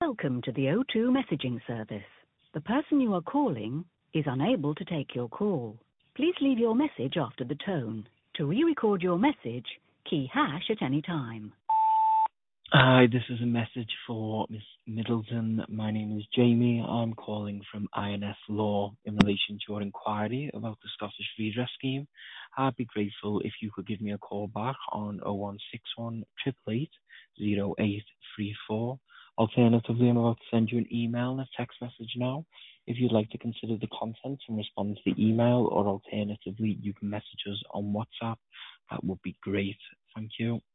Welcome to the O2 messaging service. The person you are calling is unable to take your call. Please leave your message after the tone. To re-record your message, key hash at any time. Hi, this is a message for Miss Middleton. My name is Jamie. I'm calling from INS Law in relation to your inquiry about the Scottish Redress Scheme. I'd be grateful if you could give me a call back on 0161 888 0834. Alternatively, I'm about to send you an email and a text message now. If you'd like to consider the contents and respond to the email, or alternatively, you can message us on WhatsApp. That would be great. Thank you.